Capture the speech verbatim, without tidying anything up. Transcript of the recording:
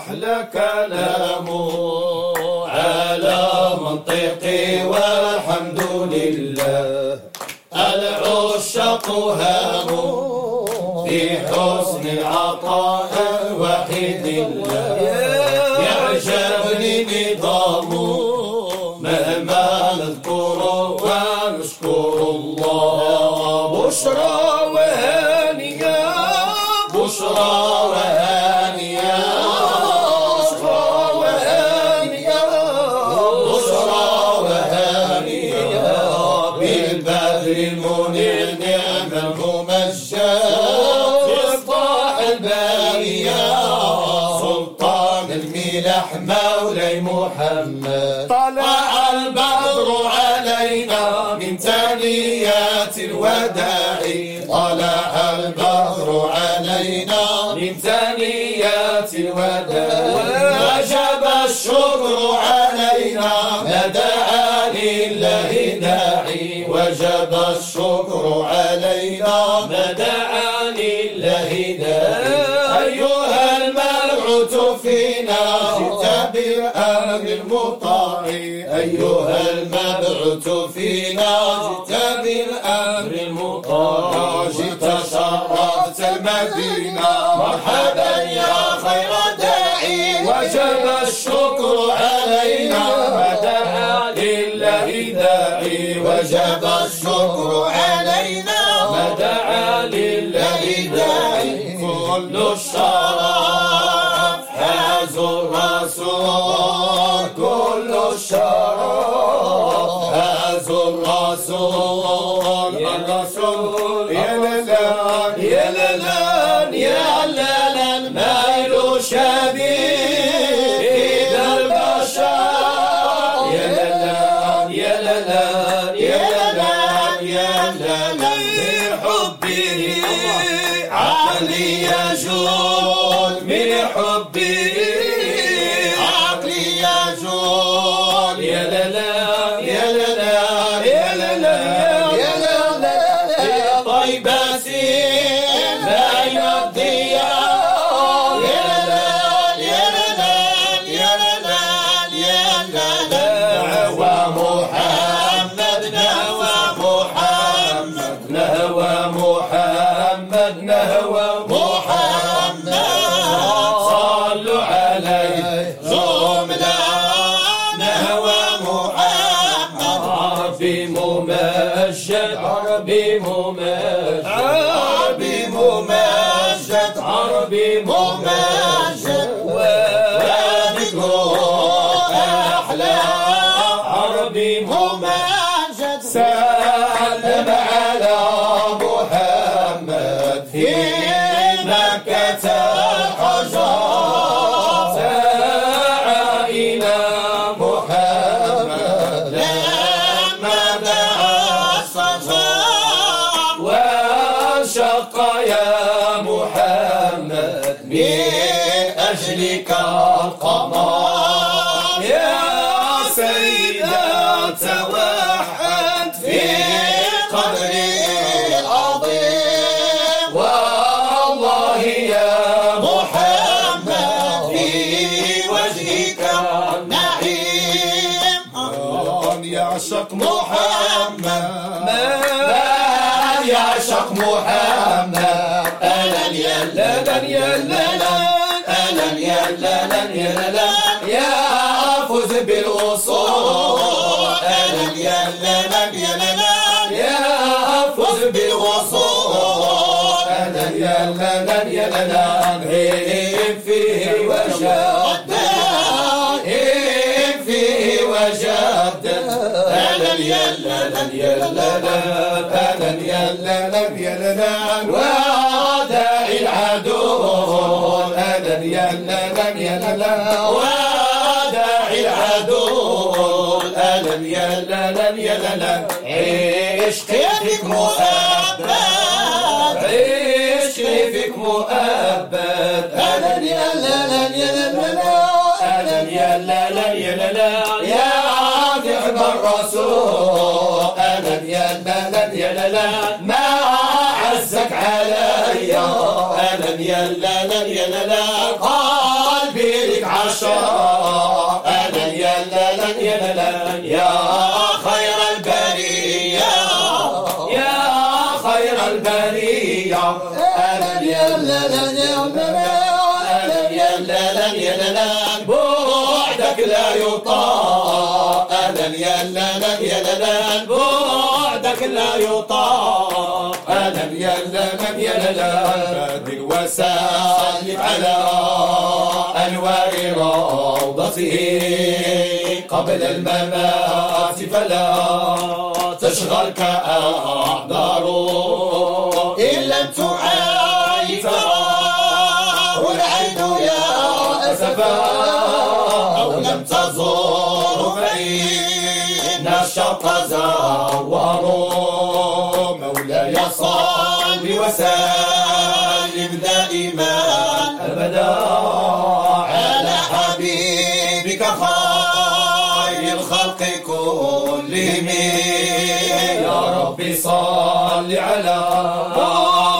أحلى كلامه على منطقي والحمد لله. العشاق هاموا في حسن العطاء الوحيد الله. يعجبني نظامه مهما نذكر ونشكر الله. بشرى وهانية بشرى وهانية بشرى وهانية بشرى وهانية بالبدر المنير نعم الممجد مصباح البارية سلطان الملاح مولاي محمد. طلع البدر علينا من ثنيات الوداع. طلع البدر علينا من ثنيات الوداع. وجب الشكر علينا ما دعا لله داعي. وجب الشكر علينا ما دعا لله داعي. أيها المبعوث فينا جئت بالأمر المطاع. أيها المبعوث فينا جئت بالأمر المطاع. جئت شرفت المدينة مرحبا يا خير داعي. وجب الشكر علينا ما دعا لله داعي. وجب الشكر علينا ما دعا لله داعي. كل الشرف حاز الرسول. كل الشرف حاز الرسول. الرسول يا للان يا للان يا للان مايل شبيه إذا البشر. يا للان يا للان يا للان يا للان من حبه عقلي يجول. من حبه عقلي يجول. يا للان يا للان يا للان يا للان طيبتي بين الضياء. يا للان يا للان يا للان يا للان نهوى محمد نهوى محمد نهوى محمد نهوى محمد. صلوا عليه جملة نهوى محمد. عربي ممجد عربي ممجد عربي ممجد عربي ممجد. وذكره أحلى عربي ممجد. سلم على محمد في مكة الحجر. سعى إلى محمد لما دعا الصخر. وشق يا محمد من أجلك القمر. يا سيدة توحد في قدري العظيم. والله يا محمد في وجهك النعيم. من يعشق محمد من يعشق محمد. أهلا يا للا يا للا أهلا يا للا يا للا يفوز بالوصول. أهلا يا للا يا للا يفوز بالوصول. أهلا يا للا يا للا إن فيه وجد إن فيه وجد. أهلا يا للا يا للا أهلا يا للا يا للا وداعي العدو. أهلا يا للا يا للا وداعي العدو. أهلا يا للا يا للا عشقي فيك مؤبد عشقي فيك مؤبد. أهلا يا للا يا للا أهلا يا للا يا للا يا عاتق الرسول. أهلا يا للا يا للا ما عزك عليا. أهلا يا للا يا للا قلبي لك أهلا يا لالان يا لالان يا لالان يا لالان بعدك لا يطاق أهلا يا لالان يا لالان بعدك لا يطاق أهلا يا لالان يا لالان بدر وسلم على أنوار روضته قبل الممات فلا تشغلك أعذار إن لم تعاي تراه العين يا أسفا أو لم تزور فإن الشوق زوار مولاي صل وسلم دائما أبدا على حبيبك خير الخلق كلهم يا ربي صل على